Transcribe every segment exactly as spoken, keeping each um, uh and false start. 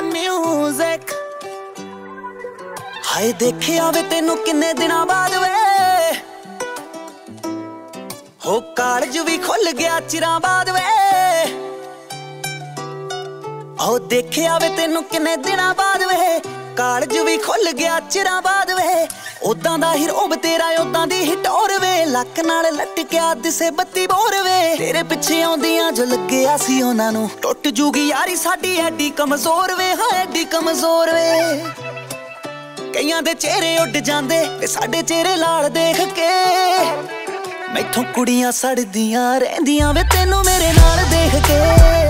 Music हाय देखिया वे तेनू किन्ने दिनां बाद वे हो कालज भी खुल गया चिरां बाद वे हो देखिया वे तेनू किन्ने दिनां बाद वे कालज भी खुल गया चिरां बाद वे उदां दा ही रोब तेरा उदां दी ही टोर वे लक नाल लटकिया दिसे बत्ती बोर वे तेरे पिछे आउंदियां जो लग्गिया सी उन्हां नू टुट जूगी यारी साडी एडी कमजोर वे हां एडी कमजोर वे कईयां दे चेहरे उड जांदे ते साडे चेहरे लाल देख के मैथों कुड़ियां सड़दियां रहिंदियां वे तैनू मेरे नाल देख के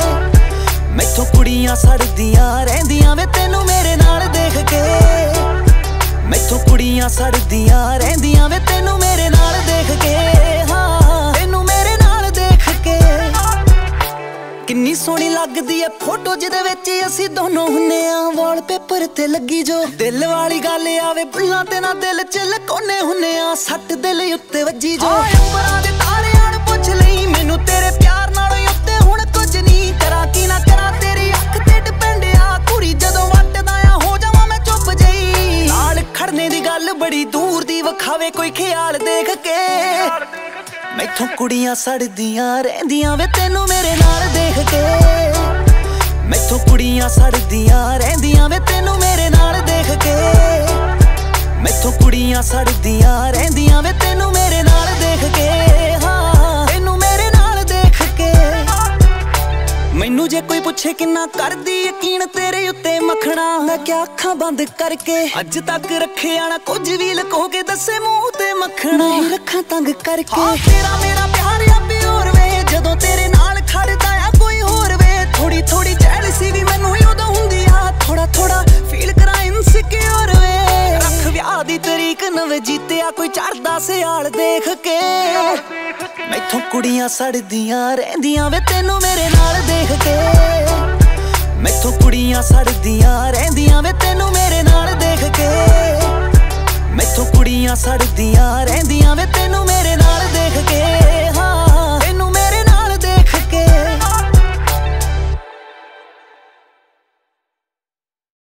मैथों कुड़ियां सड़दियां रहिंदियां वे तैनू मेरे नाल देख के मैथों कुड़ियां सड़दियां रहिंदियां वे तैनू मेरे नाल देख के हाँ तैनू मेरे नाल देख के किन्नी सोहनी लगदी है फोटो जिहदे विच असीं दोनों हुन्ने आ वॉलपेपर ते लगी जो दिल वाली गल आवे बुल्लां ते ना दिल च लकोने हुन्ने आ सट दिल उत्ते वज्जी जो अंबरां दे तारियां नूं पुछ लई मैनू तेरे प्यार नालों उत्ते हुण कुछ नहीं करा की ना करा तेरी अख ते डिपेंड आ कुड़ी जदों वटदा आ हो जावां मैं चुप जई नाल खड़ने दी गल बड़ी दूर दी वखावे कोई ख्याल देख के मैथों कुड़ियां सड़दियां रहिंदियां वे तैनू मेरे नाल देख के मैथों कुड़ियां सड़दियां रहिंदियां वे तैनू मेरे नाल देख के मैथों कुड़ियां सड़दियां रहिंदियां वे तैनू मेरे नाल देख के हाँ तैनू मेरे नाल देख के मैनू जे कोई पुछे किन्ना करदी यकीन तेरे उत्ते मखना मैं क्या अखां बंद करके अज तक रखिया ना कुछ भी लको के दसे मूंह ते मखना रखा तंग करके हाँ, तेरा मेरा प्यार आ प्योर वे जदों तेरे नाल खड़दा आ कोई होर वे थोड़ी थोड़ी जेलसी भी मैनू उदों हुंदी आ थोड़ा थोड़ा फील करा इनसिक्योर वे रख विआह दी तरीक नवे जीतिया कोई चढ़दा सियाल देख के मैथों कुड़ियां सड़दियां रहिंदियां वे तैनू मेरे नाल देख के मैथों कुड़ियां सड़दियां रहिंदियां वे तैनू मेरे नाल देख के मैथों कुड़ियां सड़दियां रहिंदियां वे तैनू मेरे नाल देख के।